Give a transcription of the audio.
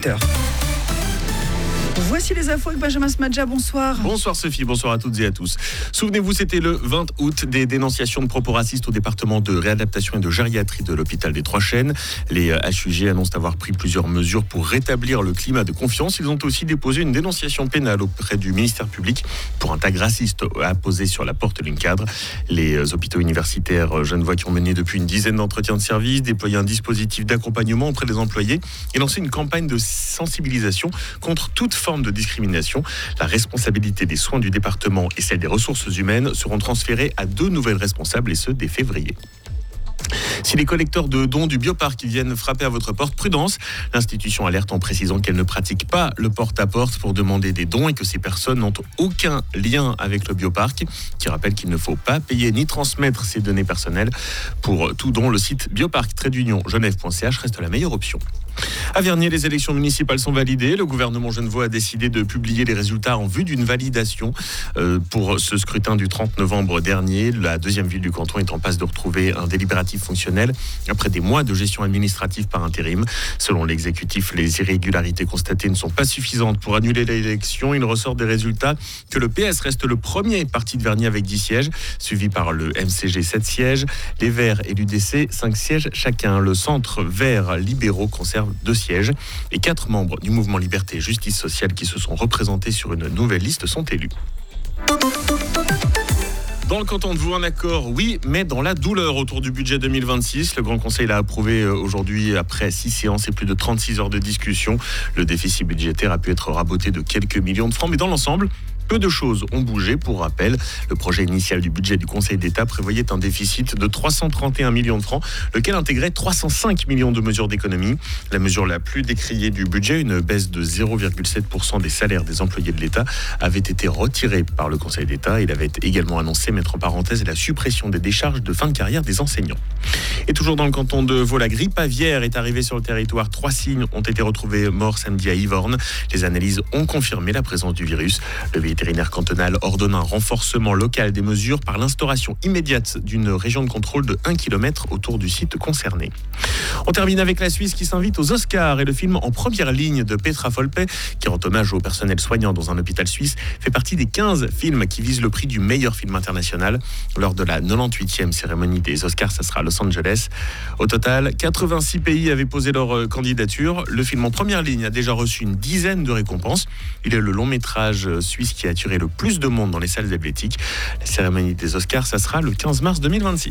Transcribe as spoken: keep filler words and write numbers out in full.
Voici les infos avec Benjamin Smadja, bonsoir. Bonsoir Sophie, bonsoir à toutes et à tous. Souvenez-vous, c'était le vingt août, des dénonciations de propos racistes au département de réadaptation et de gériatrie de l'hôpital des Trois-Chênes. Les H U G annoncent avoir pris plusieurs mesures pour rétablir le climat de confiance. Ils ont aussi déposé une dénonciation pénale auprès du ministère public pour un tag raciste apposé sur la porte d'une cadre. Les hôpitaux universitaires genevois qui ont mené depuis une dizaine d'entretiens de service, déployé un dispositif d'accompagnement auprès des employés et lancé une campagne de sensibilisation contre toute forme de discrimination. La responsabilité des soins du département et celle des ressources humaines seront transférées à deux nouvelles responsables, et ce dès février. Si les collecteurs de dons du Bioparc viennent frapper à votre porte, prudence. L'institution alerte en précisant qu'elle ne pratique pas le porte-à-porte pour demander des dons et que ces personnes n'ont aucun lien avec le Bioparc, qui rappelle qu'il ne faut pas payer ni transmettre ses données personnelles. Pour tout don, le site bioparc-genève point c h reste la meilleure option. À Vernier, les élections municipales sont validées. Le gouvernement genevois a décidé de publier les résultats en vue d'une validation euh, pour ce scrutin du trente novembre dernier. La deuxième ville du canton est en passe de retrouver un délibératif fonctionnel après des mois de gestion administrative par intérim. Selon l'exécutif, les irrégularités constatées ne sont pas suffisantes pour annuler l'élection. Il ressort des résultats que le P S reste le premier parti de Vernier avec dix sièges, suivi par le M C G sept sièges, les Verts et l'U D C cinq sièges chacun. Le centre vert libéraux conserve deux sièges et quatre membres du mouvement Liberté et Justice sociale qui se sont représentés sur une nouvelle liste sont élus. Dans le canton de Vaud, un accord, oui, mais dans la douleur autour du budget deux mille vingt-six. Le Grand Conseil l'a approuvé aujourd'hui après six séances et plus de trente-six heures de discussion. Le déficit budgétaire a pu être raboté de quelques millions de francs, mais dans l'ensemble, peu de choses ont bougé. Pour rappel, le projet initial du budget du Conseil d'État prévoyait un déficit de trois cent trente et un millions de francs, lequel intégrait trois cent cinq millions de mesures d'économie. La mesure la plus décriée du budget, une baisse de zéro virgule sept pour cent des salaires des employés de l'État, avait été retirée par le Conseil d'État. Il avait également annoncé mettre en parenthèse la suppression des décharges de fin de carrière des enseignants. Et toujours dans le canton de Vaud, la grippe aviaire est arrivée sur le territoire. Trois cygnes ont été retrouvés morts samedi à Yvorne. Les analyses ont confirmé la présence du virus. Le vétérinaire cantonal ordonne un renforcement local des mesures par l'instauration immédiate d'une région de contrôle de un kilomètre autour du site concerné. On termine avec la Suisse qui s'invite aux Oscars et le film En première ligne de Petra Volpe, qui rend hommage au personnel soignant dans un hôpital suisse, fait partie des quinze films qui visent le prix du meilleur film international. Lors de la quatre-vingt-huitième cérémonie des Oscars, ça sera à Los Angeles. Au total, quatre-vingt-six pays avaient posé leur candidature. Le film En première ligne a déjà reçu une dizaine de récompenses. Il est le long métrage suisse qui a attiré le plus de monde dans les salles helvétiques. La cérémonie des Oscars, ça sera le quinze mars deux mille vingt-six.